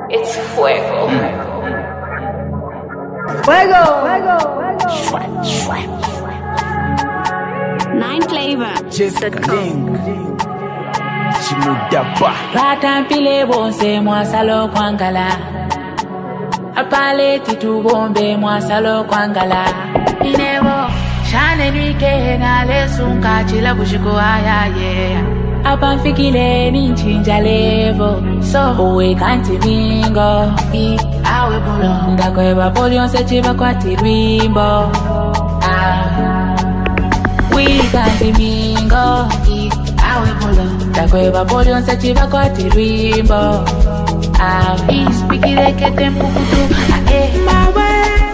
It's fuego. Fuego, fuego, fuego. Nineflavor.com. Chimudaba. Ratampile bonse mwasalo kwangala. Apale titu bombe mwasalo kwangala. Inevo shane nike ngale sunka chila bushiko ayaye. Apanfikile ninchinja levo. So uwe kanti mingo. I awe bulo. Ndakweba polion se chiva kwa tirwimbo. We kanti mingo. I awe bulo. Ndakweba polion se chiva kwa tirwimbo. Ispikile kete mpukutu. Mawe.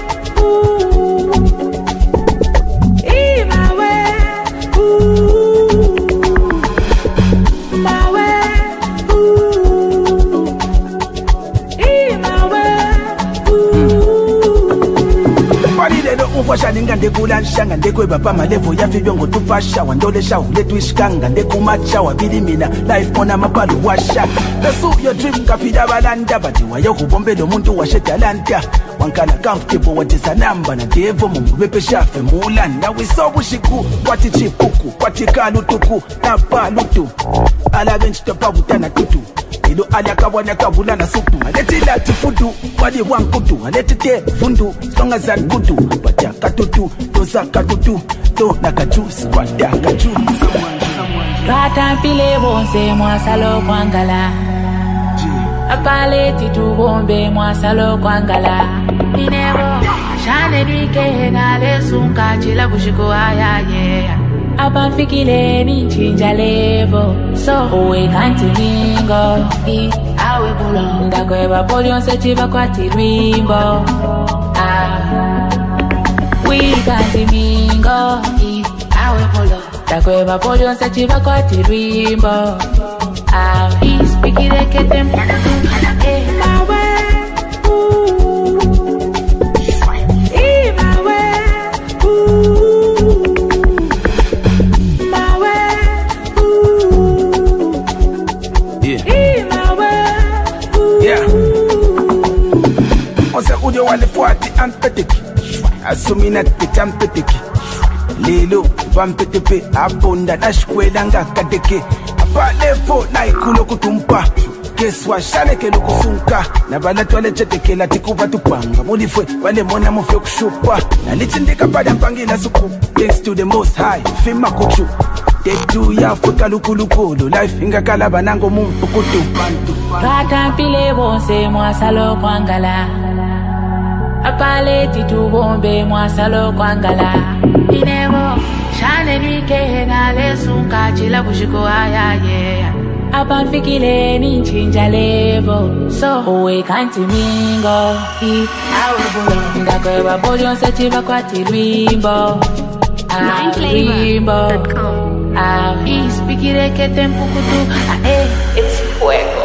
Washaninga ndekulanshanga ndekwebapa malevo yafibyo ngotupasha wandolesha uletwishikanga ndekumacha wabilimina life mona mapalo washa Pursue your dream kapida balanda bati wayokubombela omuntu washedalanta wankala comfortable watisa namba na devo mumbepe shafe mulanda wisobushiku kwati chipuku kwati kalutuku napalutu alabenchitopa butana tutu Ilo alakabwana kabulana supu Aleti lati fudu Wadi wankutu Aleti te fundu Songa zan kutu Bata katutu Toza katutu To nakaju Skwada kaju Ratampile bonse mwasalo kwangala Apale titu bombe mwasalo kwangala Inevo Shane dike ngale sunka chila bushiko ayaye Apanfikile ninchinja levo So uwe kanti mingo I awe bulo Ndakweba polion se chiva kwa tirwimbo We kanti mingo I awe bulo Ndakweba polion se chiva kwa tirwimbo Ispikile kete mpukutu Mawe Udio wale fuati ampeteki Asumina titampeteki Lilo vampetepe Abonda nashkwela nga kadeke Apalefo na ikulo kutumpa Keswa shaneke lukusunka Na balatu wale chetekela tikuva tupanga Mulifwe wale mona mufyo kushupa Na lichindika pada mpangila suku Thanks to the most high Fima kuchu Tetu ya fuka lukulukulu Life inga kalaba nango mumpukutu Ratampile bonse mwasalo kwangala Apale titu bombe mwasalo kwangala Inevo Shane nike ngale sunka chila bushiko ayaye Apanfikile ninchinja levo So uwe kanti mingo I awe bulo Ndakweba polion se chiva kwa tirwimbo Nineflavor.com. Ispikile kete mpukutu It's fuego.